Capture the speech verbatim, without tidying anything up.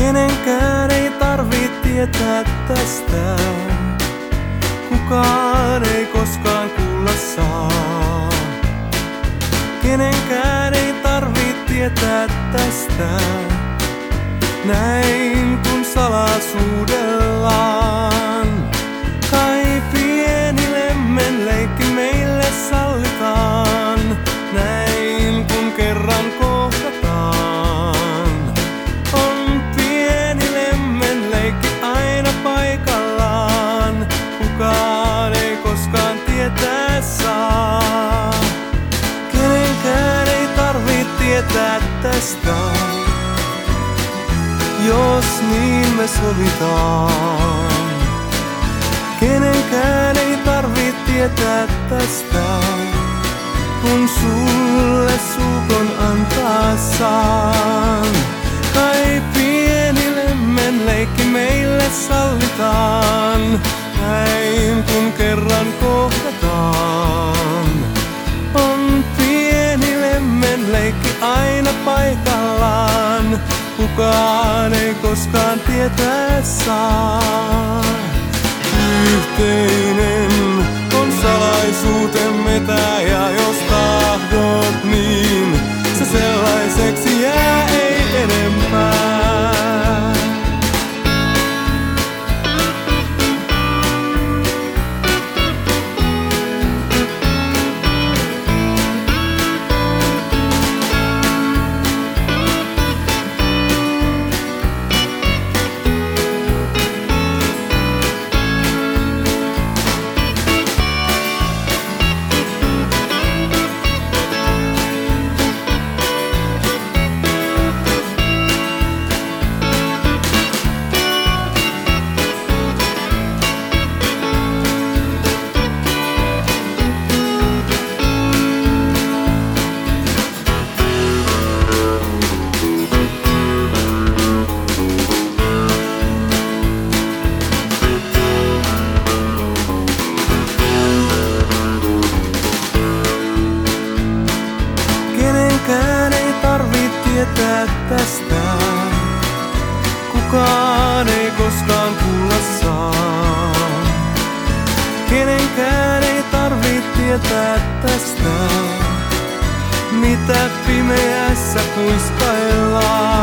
Kenenkään ei tarvii tietää tästä, kukaan ei koskaan kuulla saa. Kenenkään ei tarvii tietää tästä, näin kun salaisuudellaan. Kai pieni lemmenleikki meille sallitaan, näin kun kerran kohdataan. On pieni lemmenleikki aina paikallaan, kukaan ei koskaan tietää saa. Kenenkään ei tarvii tietää tästä, jos niin me sovitaan. Kenenkään ei tarvii tietää tästä, kun sulle suukon antaa saan. Kai pieni lemmenleikki meille sallitaan, näin kun kerran kohdataan. On pieni lemmenleikki aina paikallaan, kukaan ei koskaan tietää saa. Yhteinen on salaisuutemme tää, ja jos tahdot, niin se sellaiseksi jää, ei enempää. Kenenkään ei tarvii tietää tästä, kukaan ei koskaan kuulla saa. Kenenkään ei tarvii tietää tästä, mitä pimeässä kuiskaillaan.